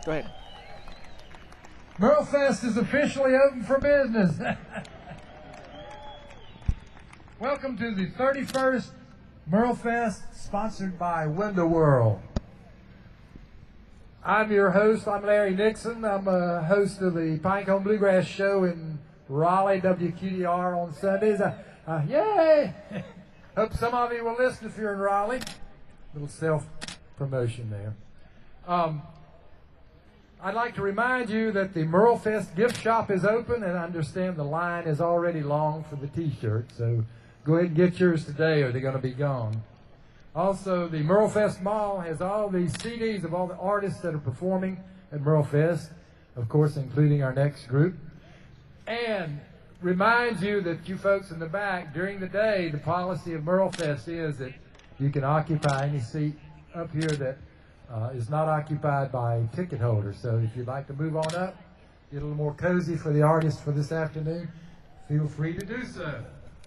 Go ahead. MerleFest is officially open for business. Welcome to the 31st MerleFest, sponsored by Window World. I'm your host. I'm Larry Nixon. I'm a host of the Pinecone Bluegrass Show in Raleigh, WQDR on Sundays. Yay! Hope some of you will listen if you're in Raleigh. Little self-promotion there. I'd like to remind you that the MerleFest gift shop is open, and I understand the line is already long for the T-shirts, so go ahead and get yours today or they're going to be gone. Also, the MerleFest Mall has all the CDs of all the artists that are performing at MerleFest, of course, including our next group. And reminds you that you folks in the back, during the day, the policy of MerleFest is that you can occupy any seat up here that is not occupied by ticket holders. So if you'd like to move on up, get a little more cozy for the artists for this afternoon, feel free to do so.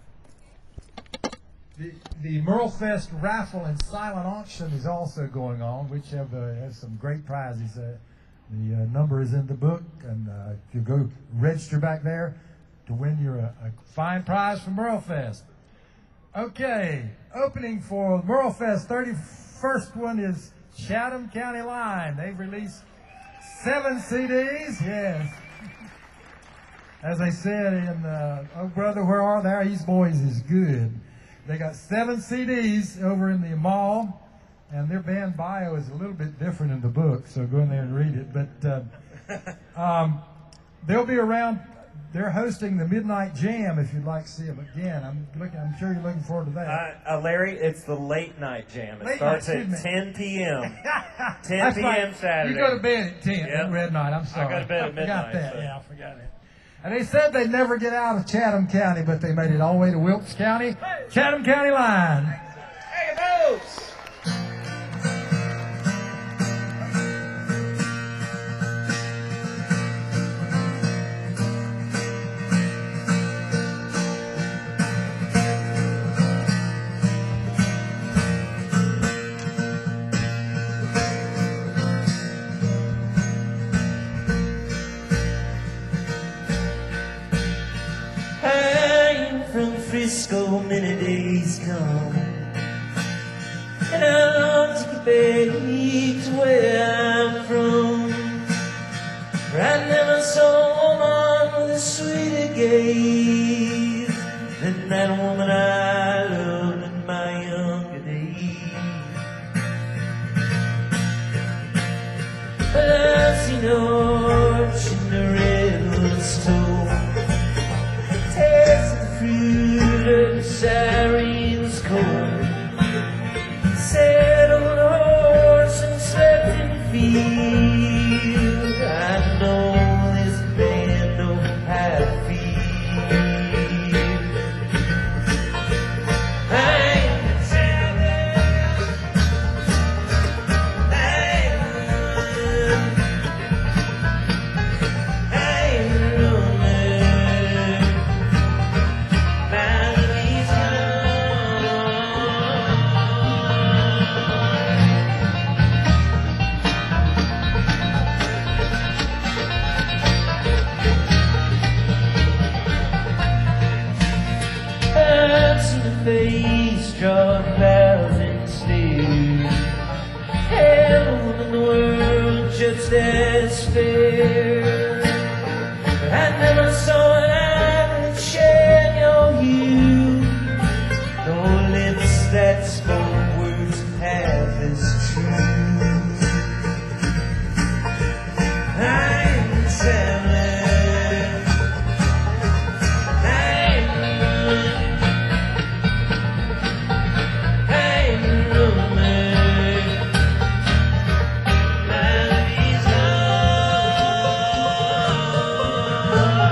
The MerleFest raffle and silent auction is also going on, which has some great prizes. The number is in the book, and if you go register back there to win a fine prize from MerleFest. Okay, opening for MerleFest, 31st one is Chatham County Line. They've released 7 CDs, yes. As I said in Oh Brother, Where Art Thou? These boys is good. They got 7 CDs over in the mall, and their band bio is a little bit different in the book, so go in there and read it. But they'll be around. They're hosting the Midnight Jam if you'd like to see them again. I'm sure you're looking forward to that. Larry, it's the late night jam. It Late starts night, at 10 p.m. 10 That's p.m. right. Saturday. You go to bed at 10 Yep. at Red Night. I'm sorry. I go to bed at midnight. I forgot that. So. Yeah, I forgot it. And they said they'd never get out of Chatham County, but they made it all the way to Wilkes County. Chatham County Line. Hey, folks! Frisco, many days come, and I long to get back to where I'm from, where I never saw a woman with a sweeter gaze than that woman I loved in my younger days. But I've seen her in the redwood's toe, the siren's cold, sat on a horse and slept in the field. I know this man knows how to feel. I ain't telling, I ain't running. Face drawn clouds and stairs, hell in the world just as fair. I never saw an eye that shared your hue, no lips that spoke words half as true. I'm telling. Oh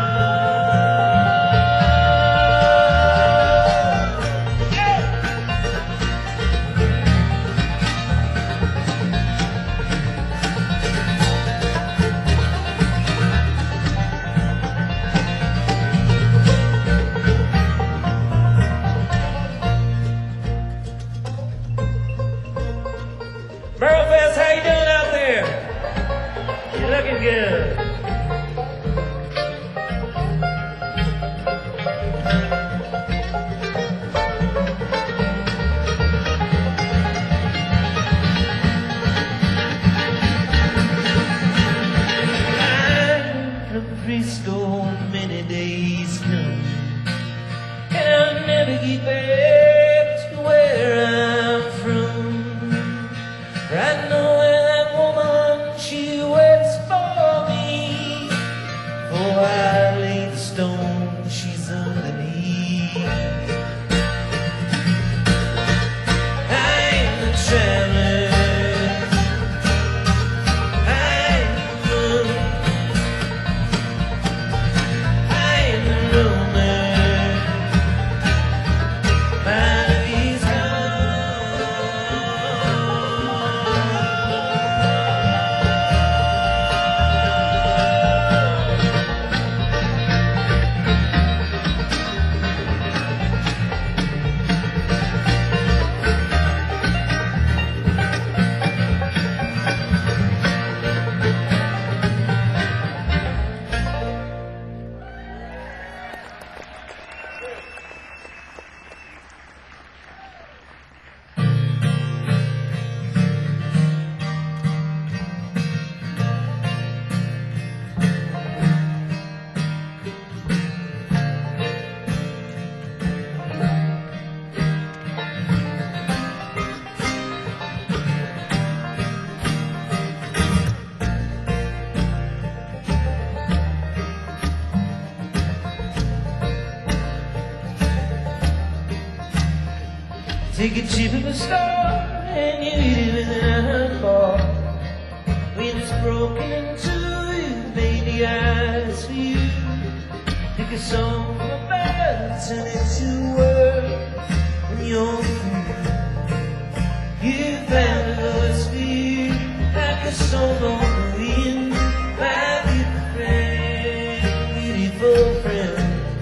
Take a chip of a star and you eat it with an eyeball. When it's broken in two, you made the eyes for you. Pick a song about, turn it to words. When you're free, you found a voice for you, like a song on the wind, my beautiful friend, beautiful friend.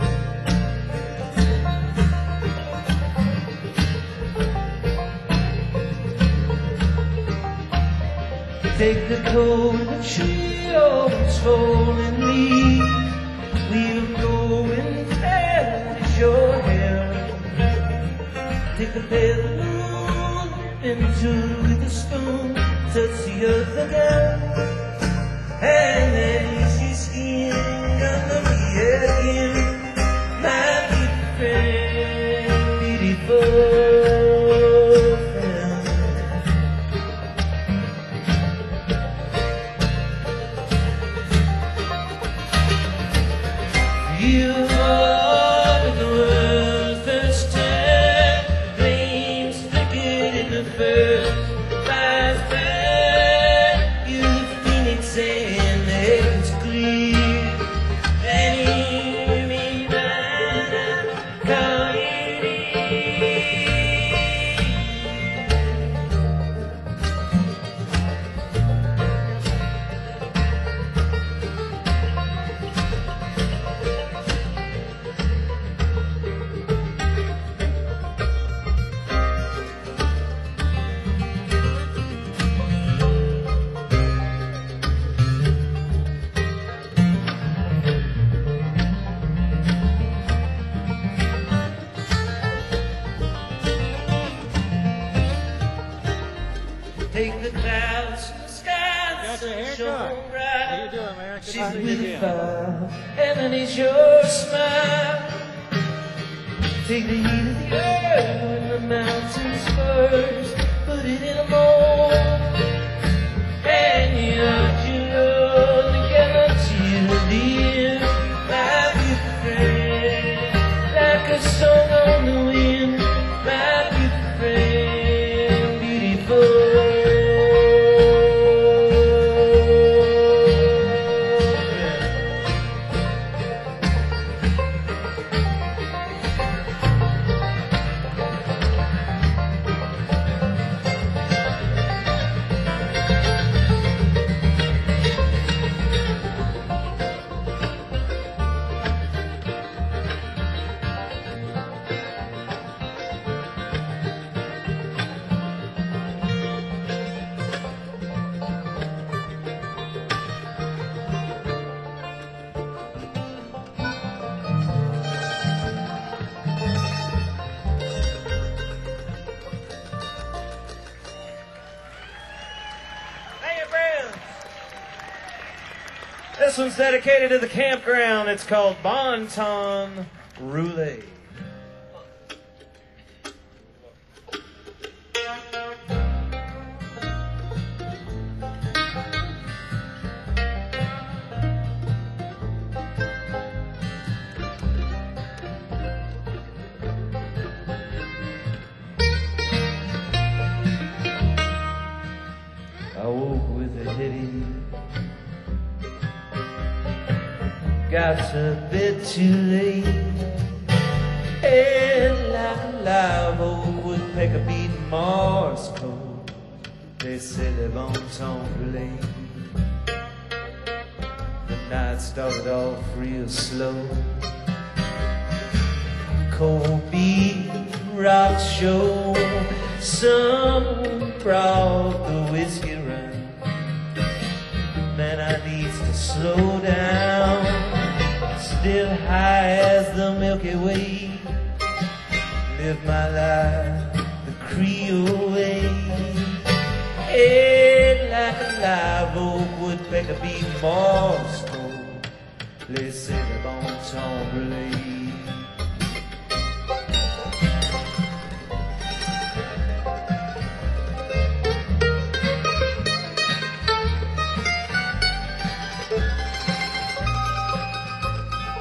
Take the cold of a tree, all its fallen leaves. We'll go and finish your hair. Take a pale moon and toot with a spoon. Touch the earth again, and then use your skin under me again. My beautiful friend, beautiful friend. You are the world's first time. Flames flickered in the first fire's burn. You're the phoenix and the heavens clear. And hear me when I call you near. Take the clouds from the skies. Got your haircut. Show 'em bright. How you doing, man? Good She's to see you with again. fire, and then it's your smile. Take the heat of the earth when the mountains first. Put it in a mold, and you hurt your love together till the end. My beautiful friend, like a song on the wind. My beautiful friend, beautiful. Hey, friends! This one's dedicated to the campground. It's called Bon Ton Roulette. I woke with a headache, got to bed too late, and like a live oak woodpecker beating Morse code, they say they're bon ton roulette. The night started off real slow, cold beat rock show. Someone brought the whiskey round. Man, I needs to slow down. Still high as the Milky Way. Live my life the Creole way. Head like a live oak woodpecker beating Morse code. Let's say the bon ton roulette.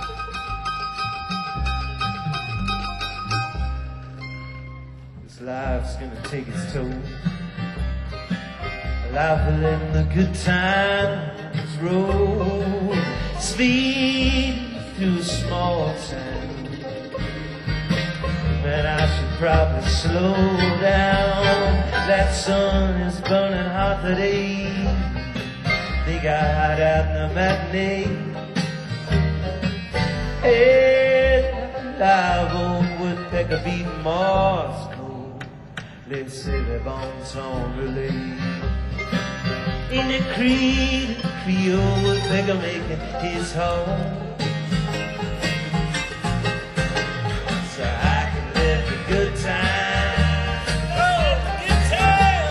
This life take its toll. Life will let the good times roll, speed through a small town. Man, I should probably slow down. That sun is burning hot today. Think I hide out in the matinee. Hey, live old woodpecker beating Morse code. Let's say their bones on relay. In the Creole woodpecker making his home, so I can live the good time. Oh, the good time.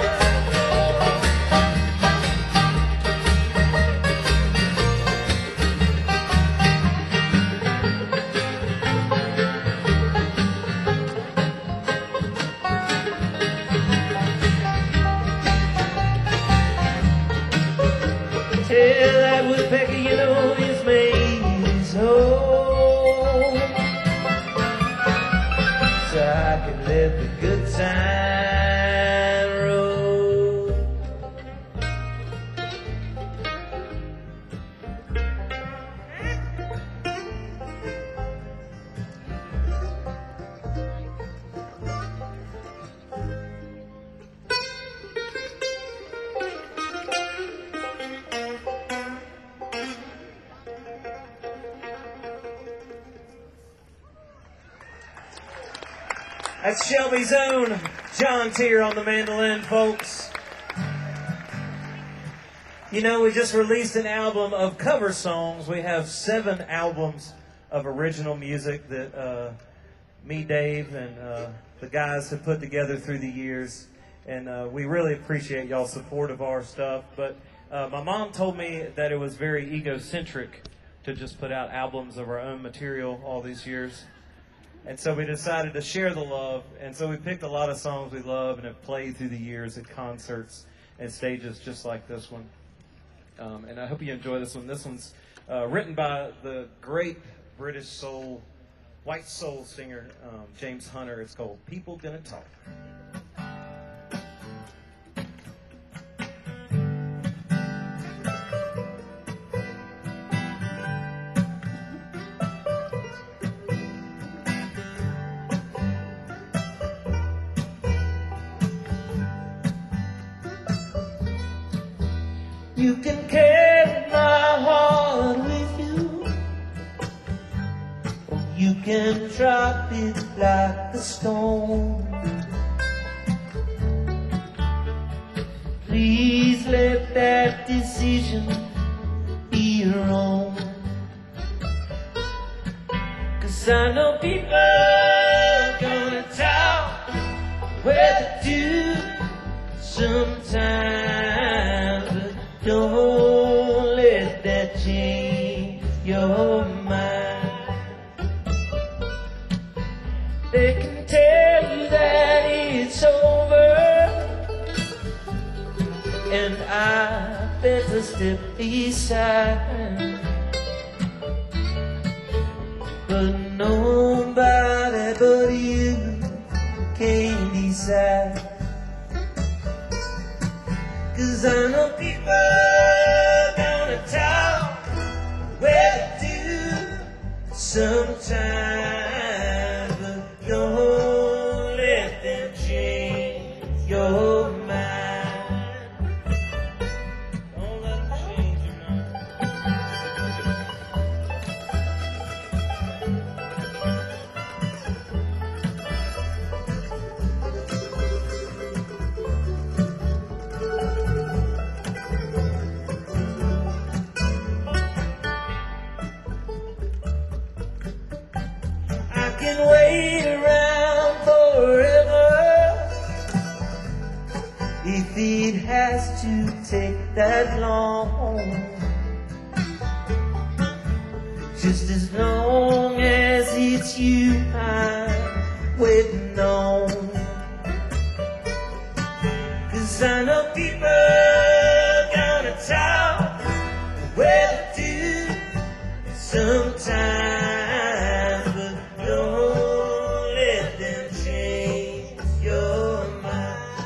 Tell that woodpecker, you know, he's made his home, so I can let the good time roll. That's Shelby's own John Tier on the mandolin, folks. You know, we just released an album of cover songs. We have 7 albums of original music that me, Dave, and the guys have put together through the years. And we really appreciate y'all's support of our stuff. But my mom told me that it was very egocentric to just put out albums of our own material all these years. And so we decided to share the love, and so we picked a lot of songs we love and have played through the years at concerts and stages just like this one. And I hope you enjoy this one. This one's written by the great British soul, white soul singer, James Hunter. It's called People Gonna Talk. You can carry my heart with you, or you can drop it like a stone. Please let that decision be your own, 'cause I know people are gonna talk where to do sometimes, but don't let that change your mind. They can tell you that it's over, and I better step aside, but nobody but you can decide. 'Cause I know people are gonna talk where to do sometimes, but don't let them change your mind. Don't let them change your mind. I can wait around forever if it has to take that long, just as long as it's you I'm waiting on. 'Cause I know people are gonna talk where to do sometimes, but don't let them change your mind.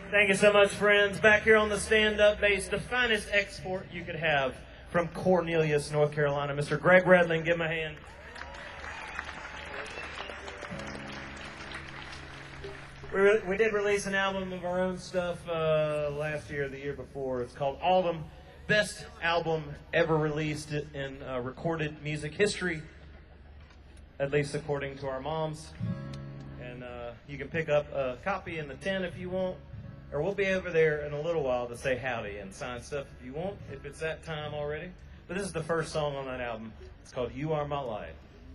Thank you so much, friends. Back here on the stand-up bass, the finest export you could have from Cornelius, North Carolina, Mr. Greg Redling. Give him a hand. We did release an album of our own stuff last year, the year before. It's called Autumn, best album ever released in recorded music history, at least according to our moms. And you can pick up a copy in the tent if you want, or we'll be over there in a little while to say howdy and sign stuff if you want, if it's that time already. But this is the first song on that album. It's called You Are My Light.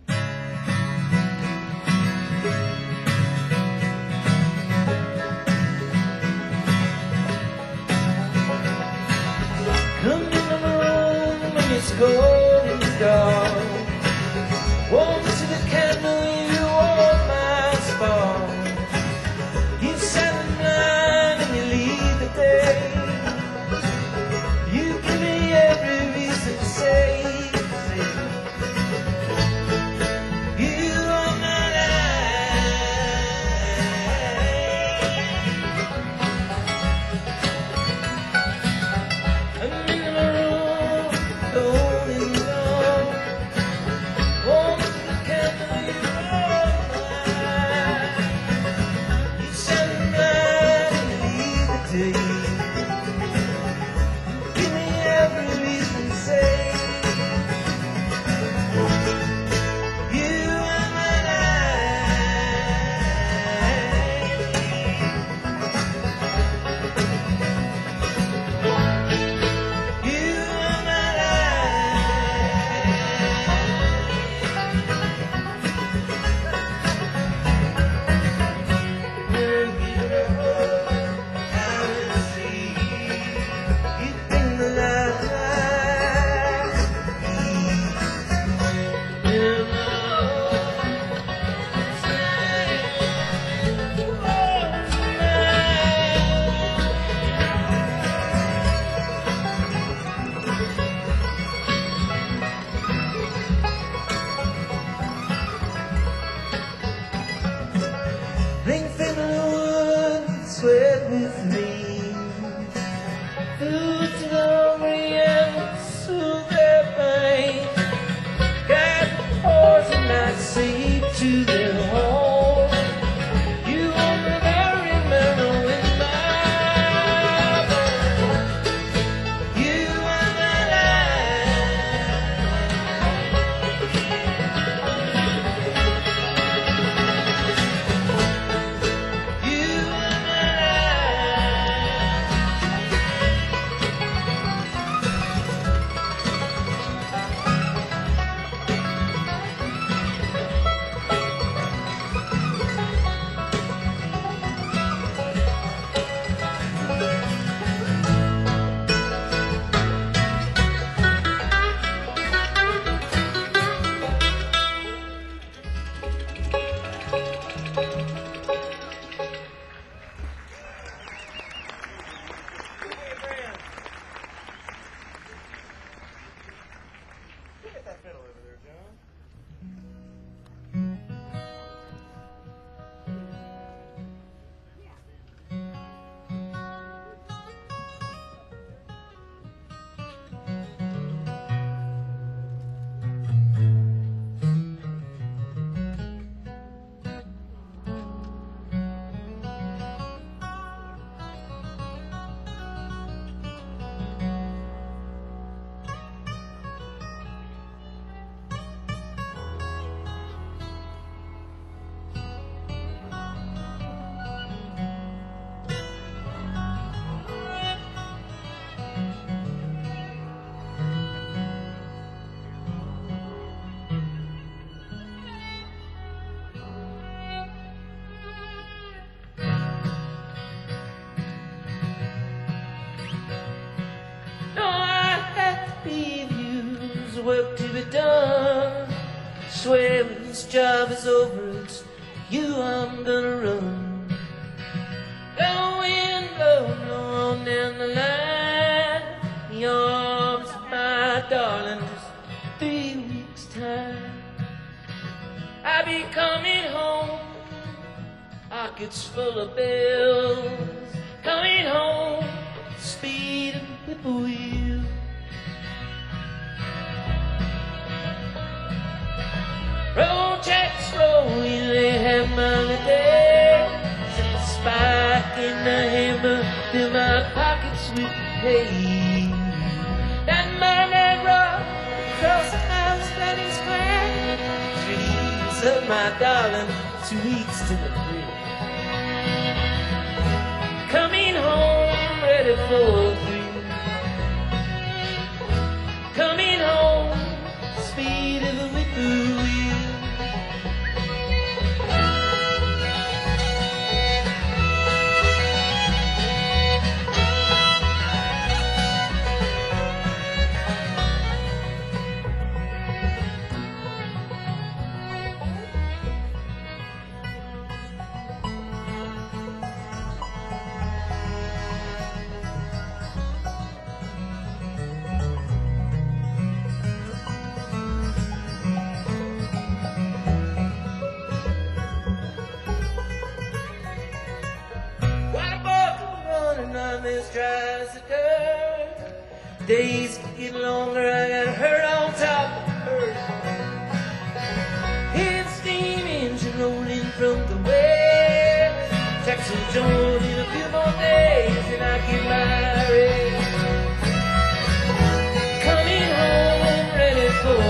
Come in the room when it's cold and dark. Warm to the candle, you are my spark. You set the night and you leave the day. You give me every reason to say, you are my work to be done. Swear when this job is over, it's you I'm gonna run. Going low on down the line. The arms of my darling, just 3 weeks' time. I'll be coming home, pockets full of bills, coming home, speed of the whippoorwill. Roll, Jacks, roll, you lay half mile a day. Set the spike in the hammer, fill my pockets with hay. That Monday road across the house that is grand. Dreams of my darling, 2 weeks to the bridge. Coming home, ready for 3. Coming home, speed of the whippoorwill. On this dry as the dirt. Days keep getting longer, I got hurt on top of hurt. Hear the steam engine rolling from the west. Jackson Jones in a few more days and I get my rest. Coming home ready for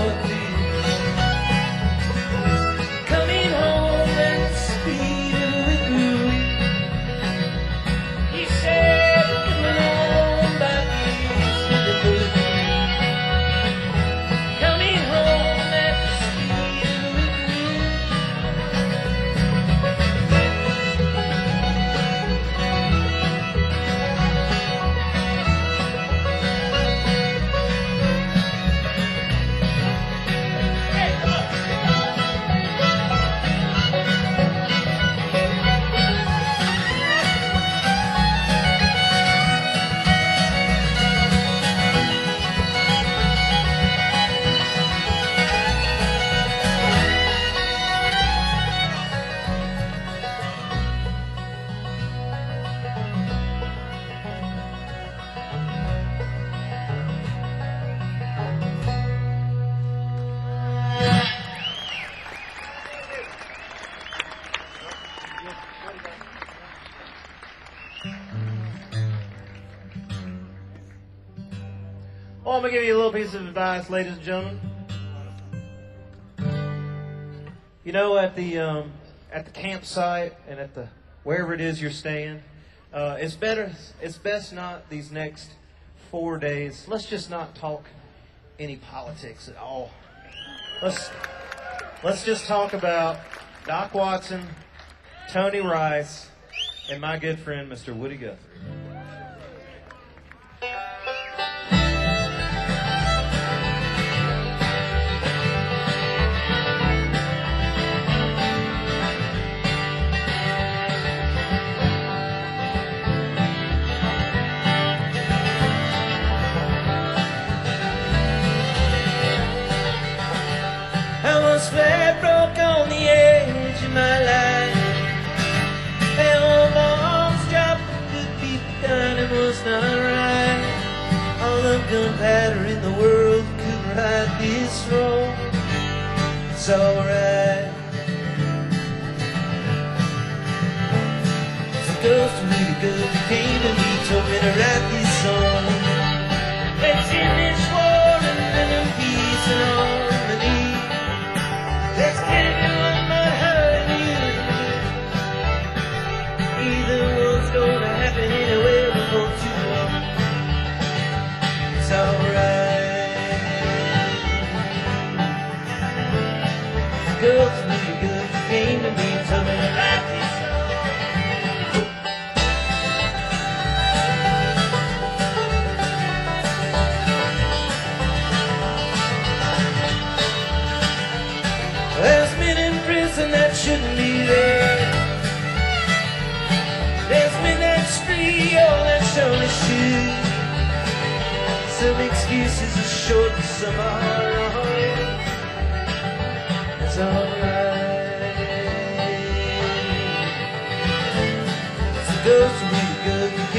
3. Coming home at the speed of the whippoorwill. He said well, I'm going to give you a little piece of advice, ladies and gentlemen. You know, at the campsite and at the wherever it is you're staying, it's best not these next 4 days. Let's just not talk any politics at all. Let's just talk about Doc Watson, Tony Rice, and my good friend, Mr. Woody Guthrie. Flat broke on the edge of my life, and all my arms dropped, could be done, it was not right. All the gunpowder in the world couldn't right this wrong. It's alright. So ghost really good came to me, told me to write this song. Let's end this war and live in peace and harmony. Let's get everyone but her and you. Either one's gonna happen anywhere before too long. It's alright. The girl's really good, came to me, told me to write this song. There's men in prison that shouldn't be there. There's men that street, oh, that surely should. Some excuses are short, some are long. It's alright. So goes really good.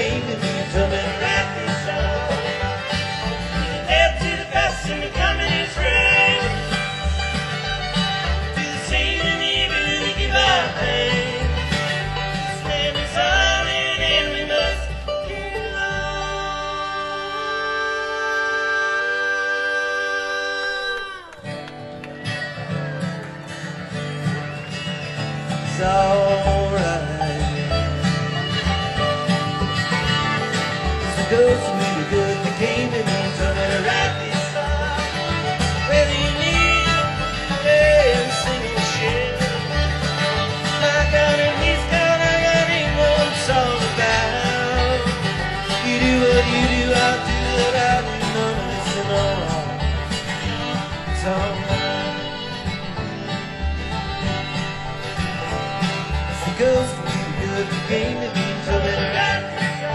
goes to be the good game to be until then. Right.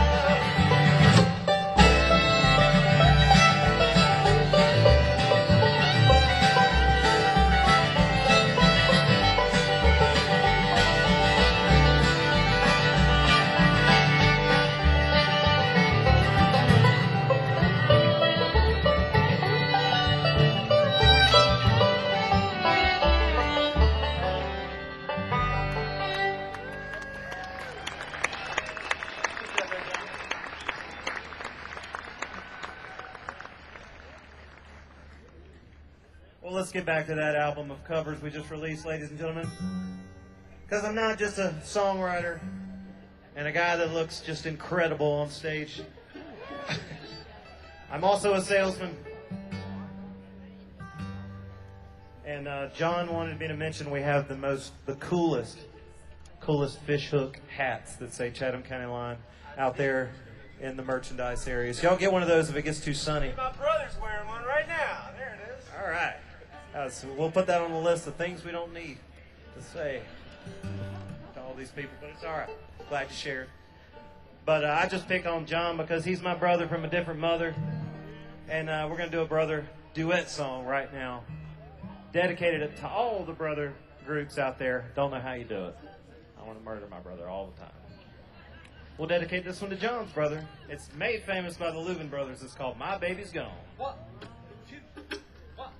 Well, let's get back to that album of covers we just released, ladies and gentlemen. Because I'm not just a songwriter and a guy that looks just incredible on stage. I'm also a salesman. And John wanted me to mention we have the coolest fish hook hats that say Chatham County Line out there in the merchandise area. So y'all get one of those if it gets too sunny. My brother's wearing one right now. There it is. All right. So we'll put that on the list of things we don't need to say to all these people, but it's all right. Glad to share it. But I just pick on John because he's my brother from a different mother, and we're going to do a brother duet song right now. Dedicated it to all the brother groups out there. Don't know how you do it. I want to murder my brother all the time. We'll dedicate this one to John's brother. It's made famous by the Leuven brothers. It's called My Baby's Gone. 1, 2, 1.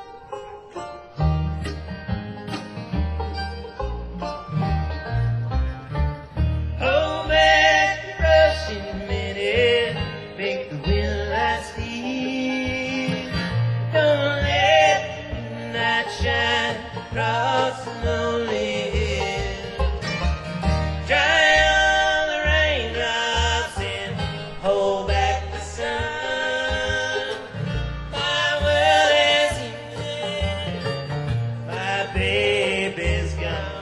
Hold back the rushing minute, make the wind last steam. Don't let the night shine across the lonely hill. Dry all the raindrops and hold back the sun. My world has ended, my baby's gone.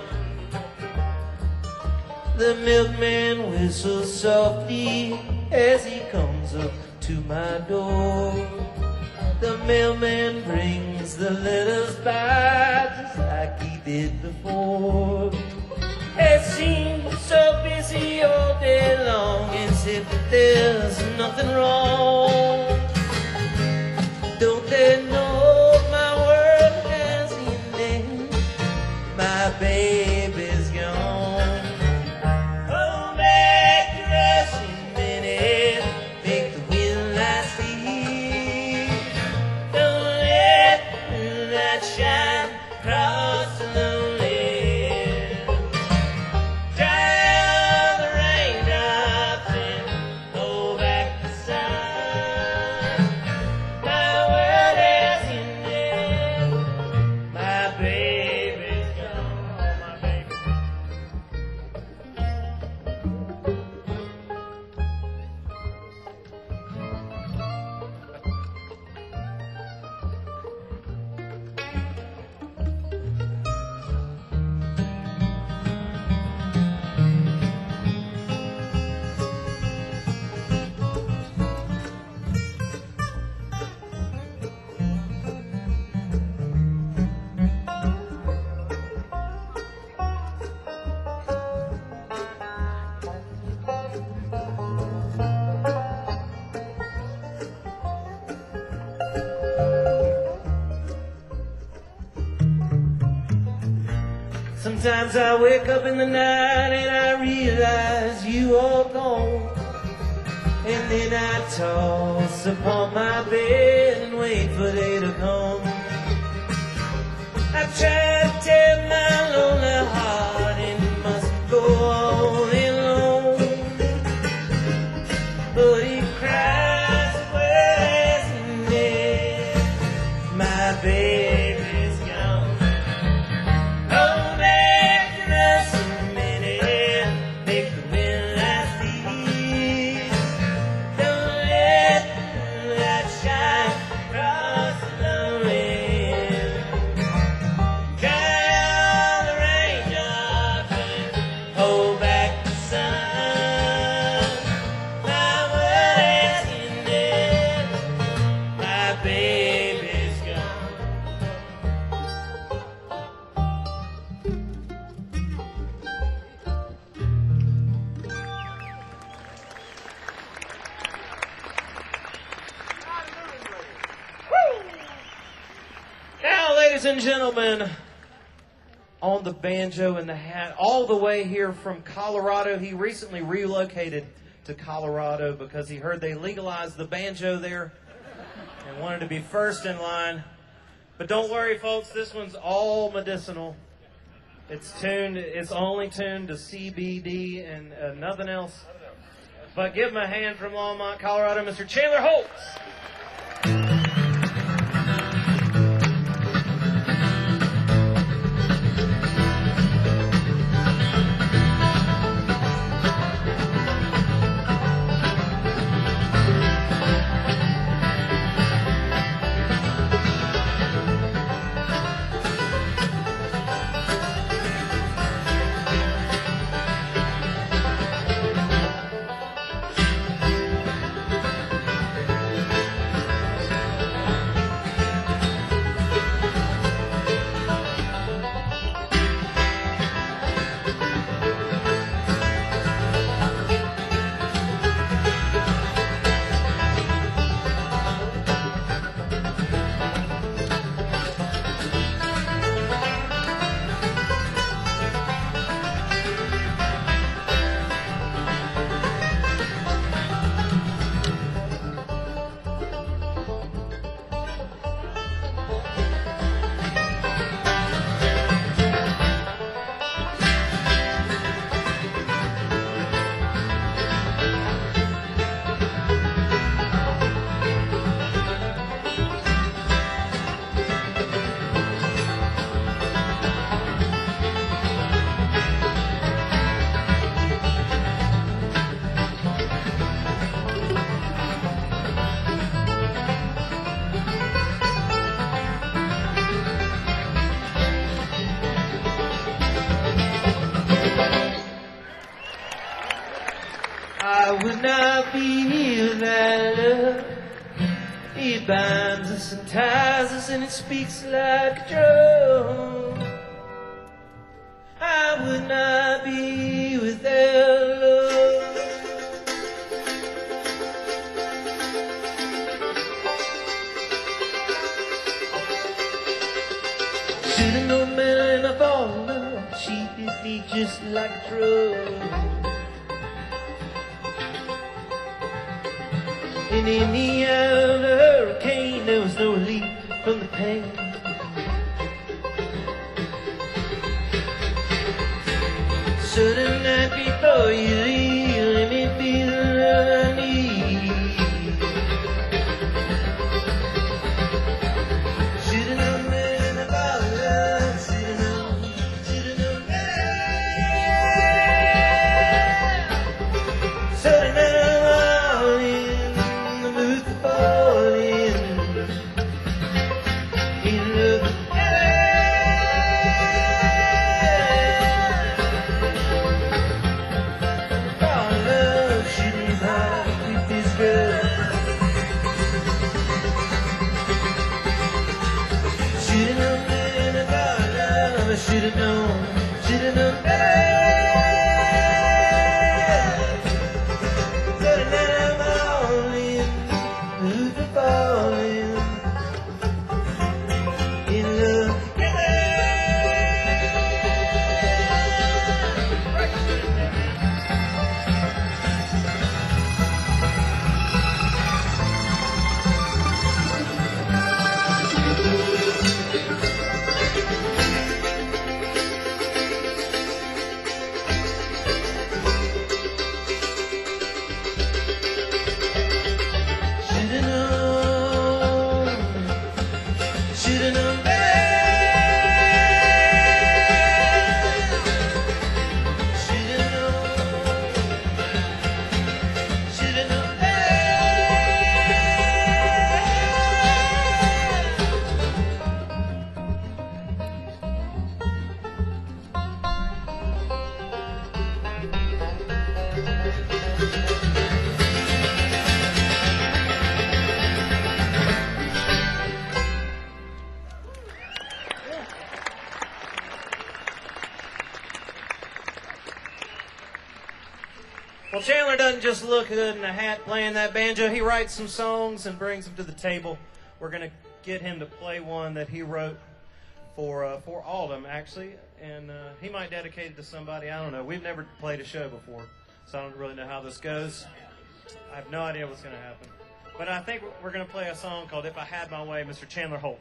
The milkman whistles softly as he comes up to my door. The mailman brings the letters by just like he did before. It seems so busy all day long, as if there's nothing wrong. Don't they know my world has ended, my baby's gone. Hold back the rushing minute, make the wind last steam. Don't let the light shine across the lonely hill. Dry all the raindrops and hold back the sun. My world has ended, my baby's gone, my baby. Sometimes I wake up in the night and I realize you are gone. And then I toss upon my bed and wait for day to come. I try to tell my lonely heart it must go on alone, but it cries where's ended, my baby's gone. Hold back the rushing minute, make the wind last steam. Don't let the light shine across the lonely hill. Dry all the raindrops Ladies and gentlemen, on the banjo and the hat, all the way here from Colorado. He recently relocated to Colorado because he heard they legalized the banjo there and wanted to be first in line. But don't worry, folks, this one's all medicinal. It's only tuned to CBD and nothing else. But give him a hand from Longmont, Colorado, Mr. Chandler Holtz. I would not be without love. It binds us and ties us and it speaks like a drum. I would not be without love. Should've known better than I fall in love. She did me just like a drug. And in the eye of the hurricane, there was no relief from the pain. Sudden night before you leave, let me be the love I need. Should've known better about love. Should've known better. Sudden night. Should've known better. But now I'm all in, who's falling in love. Well, Chandler doesn't just look good in a hat playing that banjo. He writes some songs and brings them to the table. We're going to get him to play one that he wrote for Alden, actually, and he might dedicate it to somebody. I don't know. We've never played a show before, so I don't really know how this goes. I have no idea what's going to happen. But I think we're going to play a song called If I Had My Way, Mr. Chandler Holt.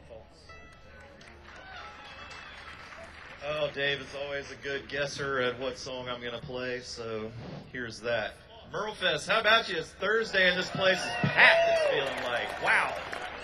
Oh, Dave is always a good guesser at what song I'm going to play, so here's that. Merlefest, how about you? It's Thursday and this place is packed, it's feeling like. Wow.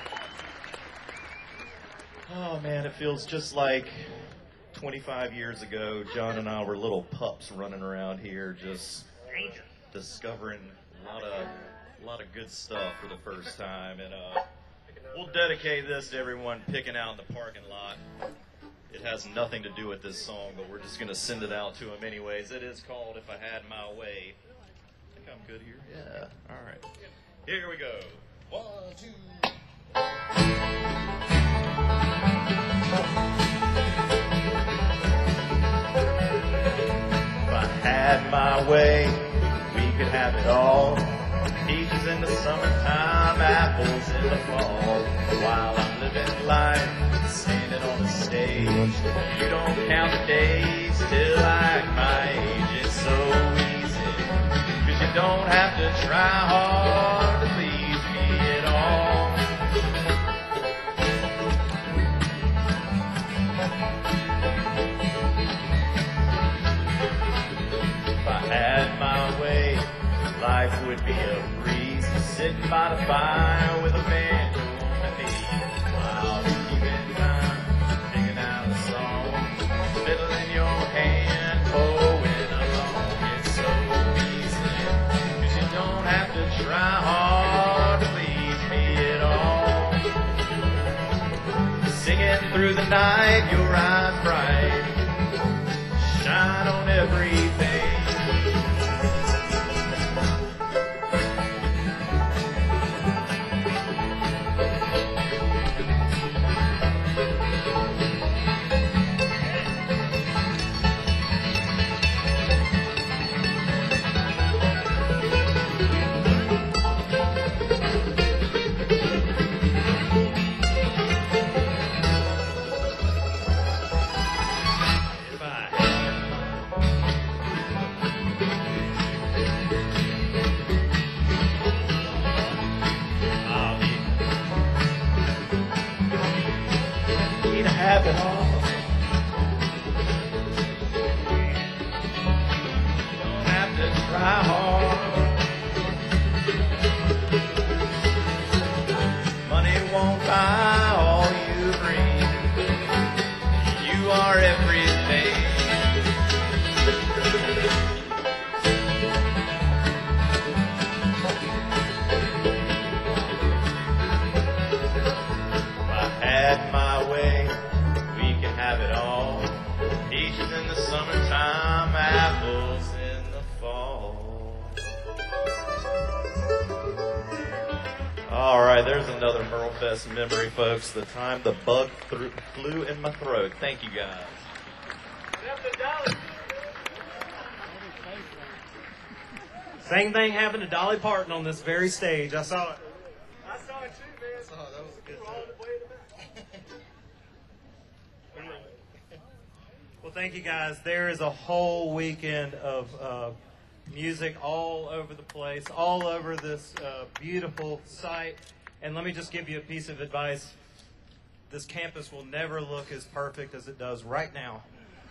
Oh, man, it feels just like 25 years ago, John and I were little pups running around here just discovering a lot of good stuff for the first time. And we'll dedicate this to everyone picking out in the parking lot. It has nothing to do with this song, but we're just going to send it out to them anyways. It is called If I Had My Way. I think I'm good here. Yeah. All right. Here we go. 1, 2. If I had my way, we could have it all. Peaches in the summertime, apples in the fall. While I'm living life, standing on the stage, you don't count the days till like my age. It's so easy, 'cause you don't have to try hard to please me at all. If I had my way, life would be a breeze, sitting by the fire with a banjo on my knee, while you keeping time, singing out a song, fiddle in your hand, going along. It's so easy, 'cause you don't have to try hard to please me at all. Singing through the night, your eyes bright, shine on everything. Have it all. You don't have to try hard. Money won't buy all you bring. You are everything. If I had my way, have it all. Peaches in the summertime, apples in the fall. All right, there's another Merlefest memory, folks. The time the bug flew in my throat. Thank you, guys. Same thing happened to Dolly Parton on this very stage. I saw it. I saw it too, man. Oh, that was a good We're all the way to the back. Well, thank you, guys. There is a whole weekend of music all over the place, all over this beautiful site. And let me just give you a piece of advice. This campus will never look as perfect as it does right now.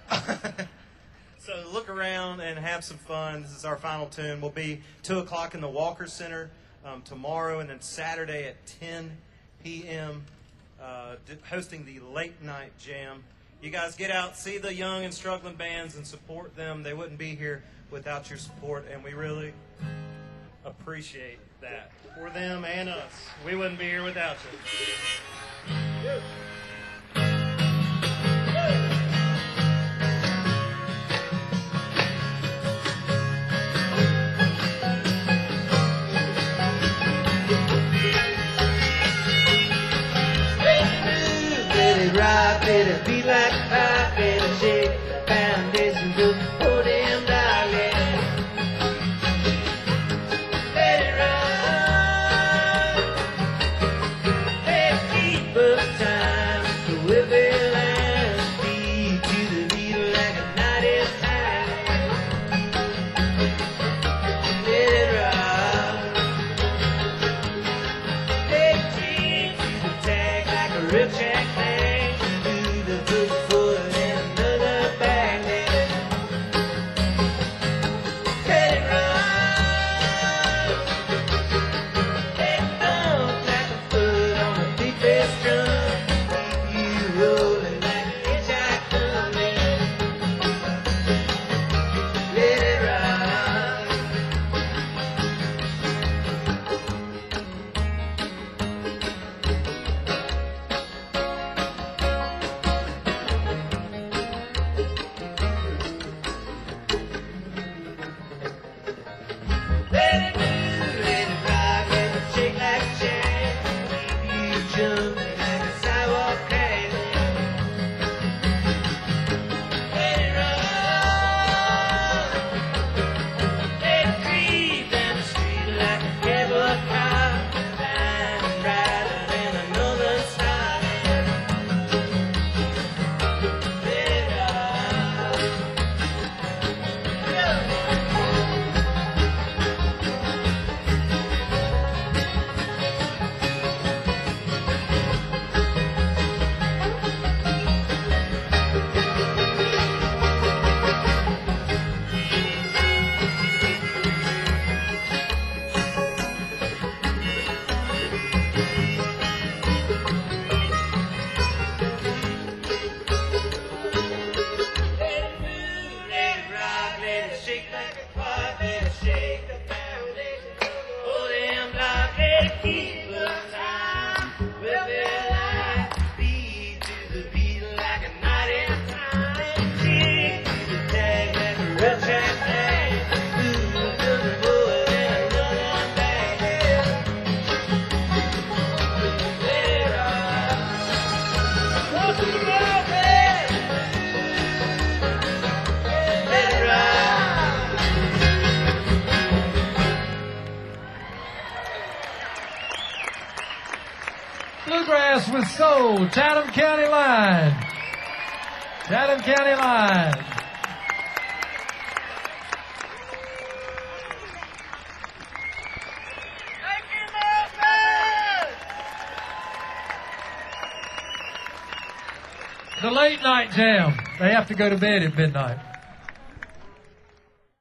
So look around and have some fun. This is our final tune. We'll be 2 o'clock in the Walker Center tomorrow, and then Saturday at 10 p.m. Hosting the late night jam. You guys get out, see the young and struggling bands, and support them. They wouldn't be here without your support, and we really appreciate that for them and us. We wouldn't be here without you. Rock, better beat like a pop, better shake the foundation, good for them, darling. Let it run, let it keep us time to whip it line. Bluegrass with Soul, Chatham County Line. Chatham County Line. The late night jam. They have to go to bed at midnight.